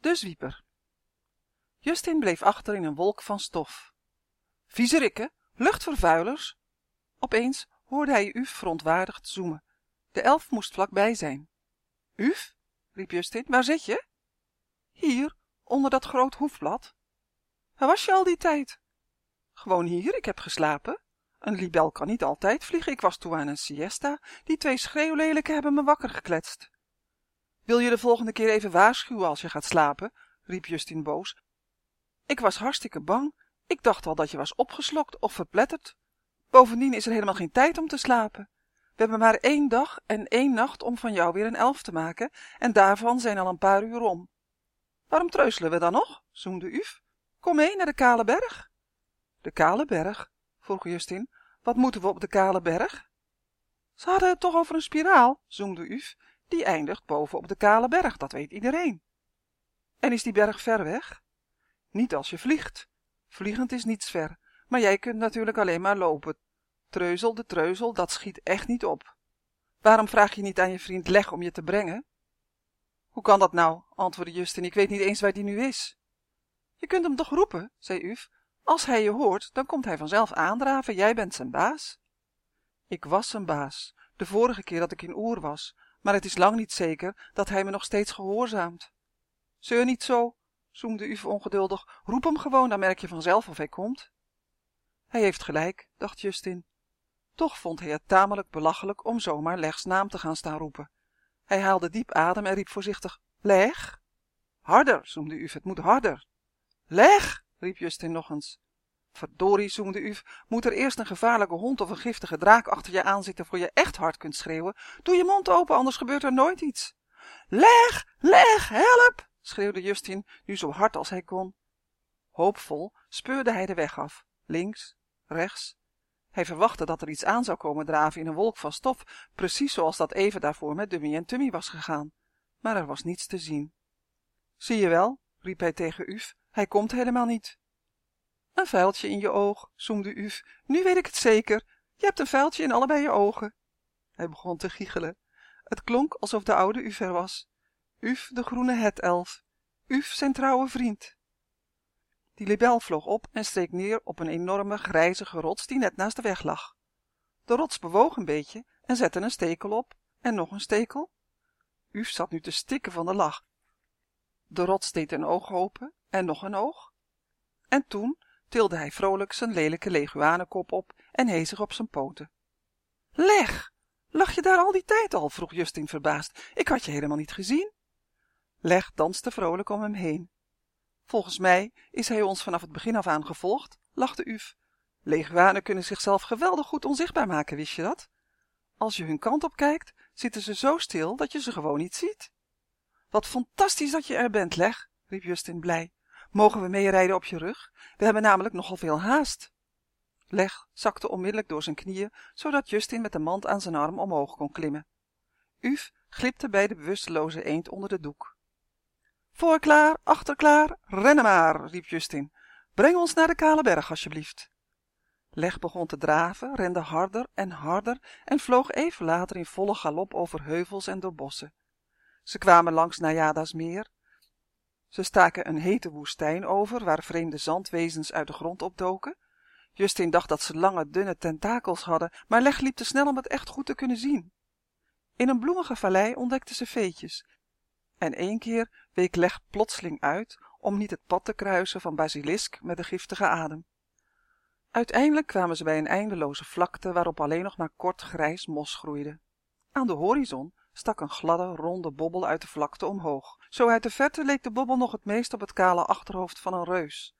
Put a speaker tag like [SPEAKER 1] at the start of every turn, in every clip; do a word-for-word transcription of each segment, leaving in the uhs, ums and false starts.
[SPEAKER 1] De zwieper. Justin bleef achter in een wolk van stof. Viezerikken, luchtvervuilers. Opeens hoorde hij Uf verontwaardigd zoemen. De elf moest vlakbij zijn. Uf, riep Justin, waar zit je? Hier, onder dat groot hoefblad. Waar was je al die tijd? Gewoon hier, ik heb geslapen. Een libel kan niet altijd vliegen, ik was toe aan een siesta. Die twee schreeuwlelijken hebben me wakker gekletst. Wil je de volgende keer even waarschuwen als je gaat slapen? Riep Justin boos. Ik was hartstikke bang. Ik dacht al dat je was opgeslokt of verpletterd. Bovendien is er helemaal geen tijd om te slapen. We hebben maar één dag en één nacht om van jou weer een elf te maken, en daarvan zijn al een paar uur om. Waarom treuzelen we dan nog? Zoemde Uf. Kom mee naar de Kale Berg. De Kale Berg? Vroeg Justin. Wat moeten we op de Kale Berg? Ze hadden het toch over een spiraal, zoemde Uf. Die eindigt boven op de Kale Berg, dat weet iedereen. En is die berg ver weg? Niet als je vliegt. Vliegend is niets ver, maar jij kunt natuurlijk alleen maar lopen. Treuzel de treuzel, dat schiet echt niet op. Waarom vraag je niet aan je vriend Leg om je te brengen? Hoe kan dat nou? Antwoordde Justin, ik weet niet eens waar die nu is. Je kunt hem toch roepen, zei Uf. Als hij je hoort, dan komt hij vanzelf aandraven, jij bent zijn baas. Ik was zijn baas, de vorige keer dat ik in Oer was, maar het is lang niet zeker dat hij me nog steeds gehoorzaamt. Zeur niet zo, zoemde Uf ongeduldig, roep hem gewoon, dan merk je vanzelf of hij komt. Hij heeft gelijk, dacht Justin. Toch vond hij het tamelijk belachelijk om zomaar Legs naam te gaan staan roepen. Hij haalde diep adem en riep voorzichtig, Leg? Harder, zoemde Uf, het moet harder. Leg, riep Justin nog eens. Verdorie, zoemde Uf, moet er eerst een gevaarlijke hond of een giftige draak achter je aanzitten voor je echt hard kunt schreeuwen? Doe je mond open, anders gebeurt er nooit iets. Leg, Leg, help, schreeuwde Justin, nu zo hard als hij kon. Hoopvol speurde hij de weg af, links, rechts. Hij verwachtte dat er iets aan zou komen draven in een wolk van stof, precies zoals dat even daarvoor met Dummy en Tummy was gegaan. Maar er was niets te zien. Zie je wel, riep hij tegen Uf, hij komt helemaal niet. Een vuiltje in je oog, zoemde Uf, nu weet ik het zeker, je hebt een vuiltje in allebei je ogen. Hij begon te giechelen. Het klonk alsof de oude Uf er was. Uf, de groene het-elf. Uf, zijn trouwe vriend. Die libel vloog op en streek neer op een enorme grijzige rots die net naast de weg lag. De rots bewoog een beetje en zette een stekel op en nog een stekel. Uf zat nu te stikken van de lach. De rots deed een oog open en nog een oog. En toen tilde hij vrolijk zijn lelijke leguanenkop op en hees zich op zijn poten. Leg, lag je daar al die tijd al? Vroeg Justin verbaasd. Ik had je helemaal niet gezien. Leg danste vrolijk om hem heen. Volgens mij is hij ons vanaf het begin af aan gevolgd, lachte Uf. Leguanen kunnen zichzelf geweldig goed onzichtbaar maken, wist je dat? Als je hun kant op kijkt, zitten ze zo stil dat je ze gewoon niet ziet. Wat fantastisch dat je er bent, Leg, riep Justin blij. Mogen we meerijden op je rug? We hebben namelijk nogal veel haast. Leg zakte onmiddellijk door zijn knieën, zodat Justin met de mand aan zijn arm omhoog kon klimmen. Uf glipte bij de bewusteloze eend onder de doek. Voor klaar, achter klaar, rennen maar, riep Justin. Breng ons naar de Kale Berg, alsjeblieft. Leg begon te draven, rende harder en harder en vloog even later in volle galop over heuvels en door bossen. Ze kwamen langs Najada's meer. Ze staken een hete woestijn over, waar vreemde zandwezens uit de grond opdoken. Justin dacht dat ze lange, dunne tentakels hadden, maar Leg liep te snel om het echt goed te kunnen zien. In een bloemige vallei ontdekten ze veetjes. En één keer week Leg plotseling uit om niet het pad te kruisen van Basilisk met de giftige adem. Uiteindelijk kwamen ze bij een eindeloze vlakte waarop alleen nog maar kort grijs mos groeide. Aan de horizon stak een gladde, ronde bobbel uit de vlakte omhoog. Zo uit de verte leek de bobbel nog het meest op het kale achterhoofd van een reus.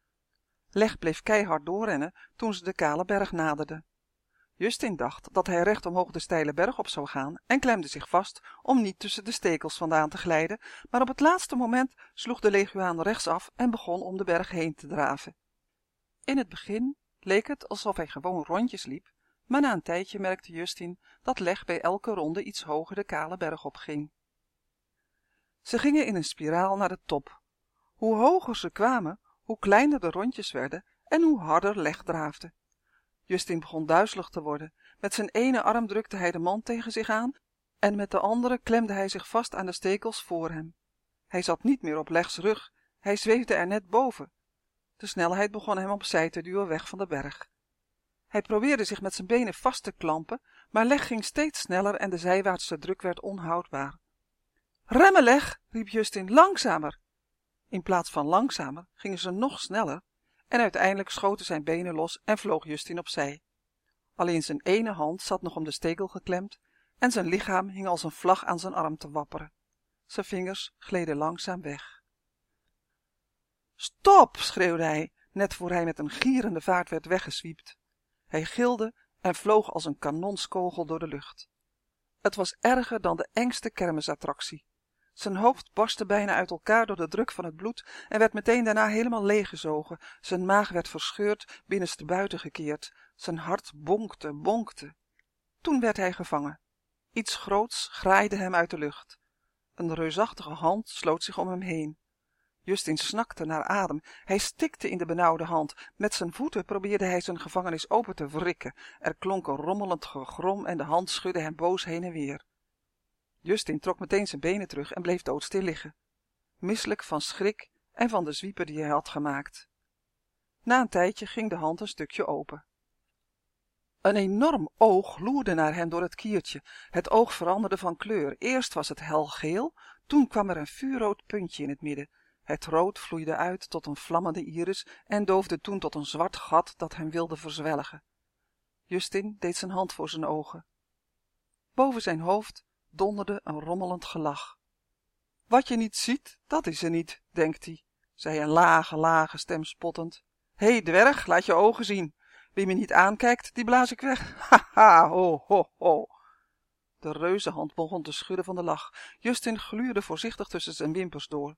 [SPEAKER 1] Leg bleef keihard doorrennen toen ze de Kale Berg naderden. Justin dacht dat hij recht omhoog de steile berg op zou gaan en klemde zich vast om niet tussen de stekels vandaan te glijden, maar op het laatste moment sloeg de leguaan rechtsaf en begon om de berg heen te draven. In het begin leek het alsof hij gewoon rondjes liep, maar na een tijdje merkte Justin dat Leg bij elke ronde iets hoger de Kale Berg opging. Ze gingen in een spiraal naar de top. Hoe hoger ze kwamen, hoe kleiner de rondjes werden en hoe harder Leg draafde. Justin begon duizelig te worden. Met zijn ene arm drukte hij de mand tegen zich aan en met de andere klemde hij zich vast aan de stekels voor hem. Hij zat niet meer op Legs rug, hij zweefde er net boven. De snelheid begon hem opzij te duwen weg van de berg. Hij probeerde zich met zijn benen vast te klampen, maar Leg ging steeds sneller en de zijwaartse druk werd onhoudbaar. Remmen, Leg, riep Justin, langzamer! In plaats van langzamer gingen ze nog sneller en uiteindelijk schoten zijn benen los en vloog Justin opzij. Alleen zijn ene hand zat nog om de stekel geklemd en zijn lichaam hing als een vlag aan zijn arm te wapperen. Zijn vingers gleden langzaam weg. Stop, schreeuwde hij, net voor hij met een gierende vaart werd weggeswiept. Hij gilde en vloog als een kanonskogel door de lucht. Het was erger dan de engste kermisattractie. Zijn hoofd barstte bijna uit elkaar door de druk van het bloed en werd meteen daarna helemaal leeggezogen. Zijn maag werd verscheurd, binnenstebuiten gekeerd. Zijn hart bonkte, bonkte. Toen werd hij gevangen. Iets groots graaide hem uit de lucht. Een reusachtige hand sloot zich om hem heen. Justin snakte naar adem. Hij stikte in de benauwde hand. Met zijn voeten probeerde hij zijn gevangenis open te wrikken. Er klonk een rommelend gegrom en de hand schudde hem boos heen en weer. Justin trok meteen zijn benen terug en bleef doodstil liggen, misselijk van schrik en van de zwiepen die hij had gemaakt. Na een tijdje ging de hand een stukje open. Een enorm oog loerde naar hem door het kiertje. Het oog veranderde van kleur. Eerst was het helgeel, toen kwam er een vuurrood puntje in het midden. Het rood vloeide uit tot een vlammende iris en doofde toen tot een zwart gat dat hem wilde verzwelgen. Justin deed zijn hand voor zijn ogen. Boven zijn hoofd donderde een rommelend gelach. Wat je niet ziet, dat is er niet, denkt hij, zei een lage, lage stem spottend. Hé, hey, dwerg, laat je ogen zien. Wie me niet aankijkt, die blaas ik weg. Ha, ha, ho, ho, ho. De reuzenhand begon te schudden van de lach. Justin gluurde voorzichtig tussen zijn wimpers door.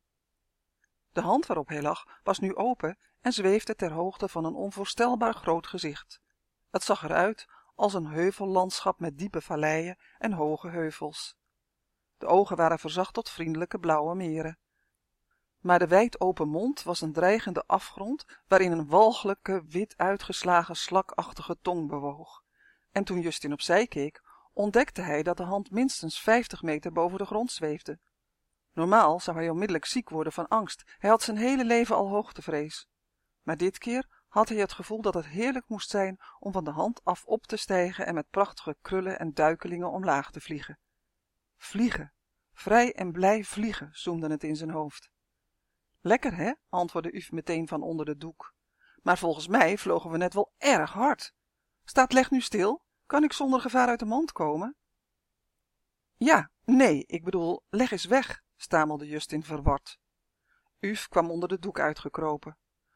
[SPEAKER 1] De hand waarop hij lag was nu open en zweefde ter hoogte van een onvoorstelbaar groot gezicht. Het zag eruit als een heuvellandschap met diepe valleien en hoge heuvels. De ogen waren verzacht tot vriendelijke blauwe meren. Maar de wijd open mond was een dreigende afgrond waarin een walgelijke, wit uitgeslagen slakachtige tong bewoog. En toen Justin opzij keek, ontdekte hij dat de hand minstens vijftig meter boven de grond zweefde. Normaal zou hij onmiddellijk ziek worden van angst. Hij had zijn hele leven al hoogtevrees. Maar dit keer had hij het gevoel dat het heerlijk moest zijn om van de hand af op te stijgen en met prachtige krullen en duikelingen omlaag te vliegen. Vliegen, vrij en blij vliegen, zoemde het in zijn hoofd. Lekker, hè? Antwoordde Uf meteen van onder de doek. Maar volgens mij vlogen we net wel erg hard. Staat Leg nu stil? Kan ik zonder gevaar uit de mand komen? Ja, nee, ik bedoel, Leg is weg, stamelde Justin verward. Uf kwam onder de doek uitgekropen.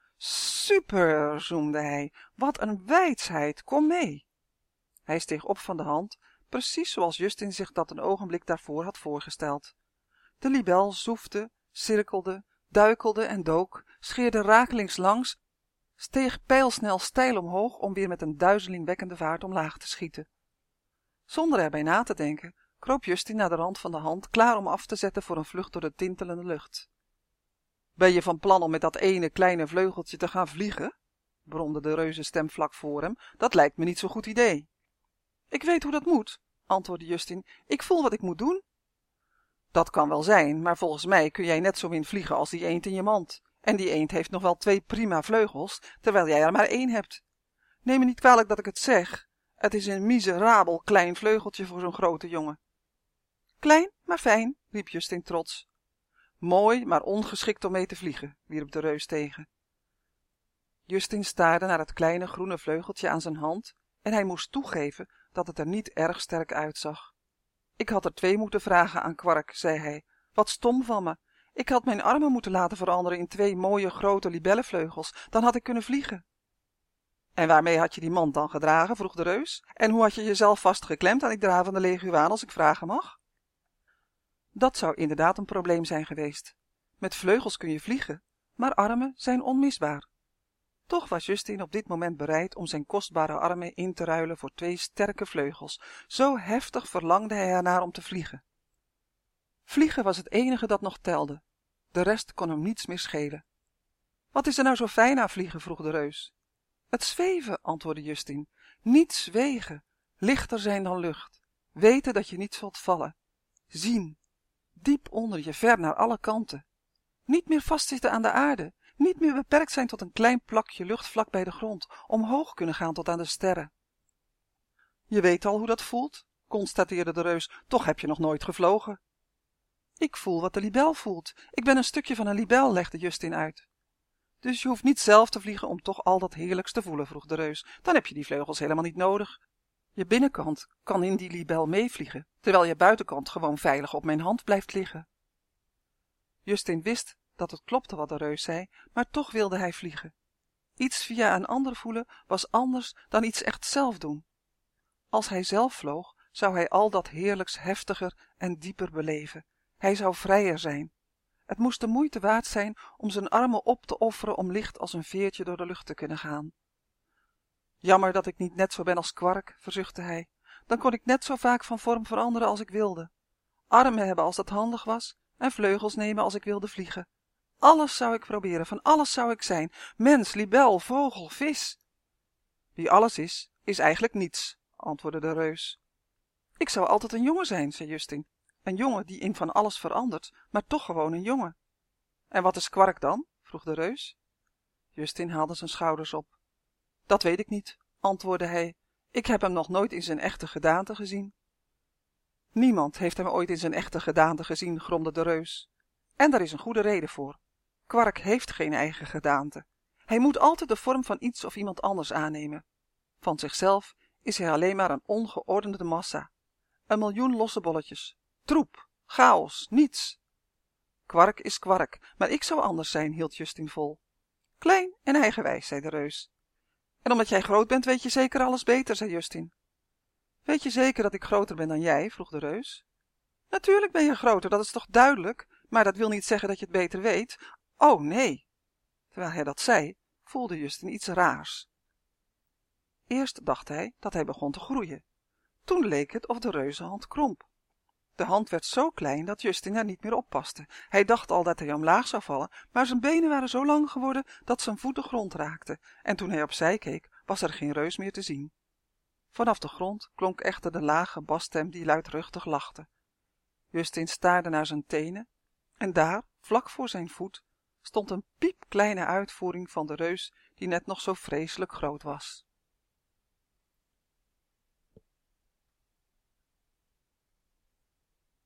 [SPEAKER 1] Super, zoemde hij, wat een weidsheid, kom mee. Hij steeg op van de hand, precies zoals Justin zich dat een ogenblik daarvoor had voorgesteld. De libel zoefde, cirkelde, duikelde en dook, scheerde rakelings langs, steeg pijlsnel steil omhoog om weer met een duizelingwekkende vaart omlaag te schieten. Zonder erbij na te denken, kroop Justin naar de rand van de hand, klaar om af te zetten voor een vlucht door de tintelende lucht. Ben je van plan om met dat ene kleine vleugeltje te gaan vliegen? Bromde de reuzenstem vlak voor hem. Dat lijkt me niet zo'n goed idee. Ik weet hoe dat moet, antwoordde Justin. Ik voel wat ik moet doen. Dat kan wel zijn, maar volgens mij kun jij net zo in vliegen als die eend in je mand. En die eend heeft nog wel twee prima vleugels, terwijl jij er maar één hebt. Neem me niet kwalijk dat ik het zeg. Het is een miserabel klein vleugeltje voor zo'n grote jongen. Klein, maar fijn, riep Justin trots. Mooi, maar ongeschikt om mee te vliegen, wierp de reus tegen. Justin staarde naar het kleine groene vleugeltje aan zijn hand en hij moest toegeven dat het er niet erg sterk uitzag. Ik had er twee moeten vragen aan Kwark, zei hij. Wat stom van me. Ik had mijn armen moeten laten veranderen in twee mooie grote libellenvleugels, dan had ik kunnen vliegen. En waarmee had je die mand dan gedragen, vroeg de reus. En hoe had je jezelf vastgeklemd aan die dravende leguaan, als ik vragen mag? Dat zou inderdaad een probleem zijn geweest. Met vleugels kun je vliegen, maar armen zijn onmisbaar. Toch was Justin op dit moment bereid om zijn kostbare armen in te ruilen voor twee sterke vleugels. Zo heftig verlangde hij ernaar om te vliegen. Vliegen was het enige dat nog telde. De rest kon hem niets meer schelen. Wat is er nou zo fijn aan vliegen, vroeg de reus. Het zweven, antwoordde Justin. Niet zwegen, lichter zijn dan lucht. Weten dat je niet zult vallen. Zien, diep onder je, ver naar alle kanten. Niet meer vastzitten aan de aarde, niet meer beperkt zijn tot een klein plakje lucht vlak bij de grond, omhoog kunnen gaan tot aan de sterren. Je weet al hoe dat voelt, constateerde de reus, toch heb je nog nooit gevlogen. Ik voel wat de libel voelt. Ik ben een stukje van een libel, legde Justin uit. Dus je hoeft niet zelf te vliegen om toch al dat heerlijks te voelen, vroeg de reus. Dan heb je die vleugels helemaal niet nodig. Je binnenkant kan in die libel meevliegen, terwijl je buitenkant gewoon veilig op mijn hand blijft liggen. Justin wist dat het klopte wat de reus zei, maar toch wilde hij vliegen. Iets via een ander voelen was anders dan iets echt zelf doen. Als hij zelf vloog, zou hij al dat heerlijks heftiger en dieper beleven. Hij zou vrijer zijn. Het moest de moeite waard zijn om zijn armen op te offeren om licht als een veertje door de lucht te kunnen gaan. Jammer dat ik niet net zo ben als Kwark, verzuchtte hij. Dan kon ik net zo vaak van vorm veranderen als ik wilde. Armen hebben als dat handig was en vleugels nemen als ik wilde vliegen. Alles zou ik proberen, van alles zou ik zijn. Mens, libel, vogel, vis. Wie alles is, is eigenlijk niets, antwoordde de reus. Ik zou altijd een jongen zijn, zei Justin. Een jongen die in van alles verandert, maar toch gewoon een jongen. En wat is Kwark dan? vroeg de reus. Justin haalde zijn schouders op. Dat weet ik niet, antwoordde hij. Ik heb hem nog nooit in zijn echte gedaante gezien. Niemand heeft hem ooit in zijn echte gedaante gezien, gromde de reus. En daar is een goede reden voor. Kwark heeft geen eigen gedaante. Hij moet altijd de vorm van iets of iemand anders aannemen. Van zichzelf is hij alleen maar een ongeordende massa. Een miljoen losse bolletjes. Troep, chaos, niets. Kwark is Kwark, maar ik zou anders zijn, hield Justin vol. Klein en eigenwijs, zei de reus. En omdat jij groot bent, weet je zeker alles beter, zei Justin. Weet je zeker dat ik groter ben dan jij? vroeg de reus. Natuurlijk ben je groter, dat is toch duidelijk, maar dat wil niet zeggen dat je het beter weet. Oh, nee. Terwijl hij dat zei, voelde Justin iets raars. Eerst dacht hij dat hij begon te groeien. Toen leek het of de reuzenhand kromp. De hand werd zo klein dat Justin er niet meer oppaste. Hij dacht al dat hij omlaag zou vallen, maar zijn benen waren zo lang geworden dat zijn voet de grond raakte, en toen hij opzij keek, was er geen reus meer te zien. Vanaf de grond klonk echter de lage basstem die luidruchtig lachte. Justin staarde naar zijn tenen, en daar, vlak voor zijn voet, stond een piepkleine uitvoering van de reus die net nog zo vreselijk groot was.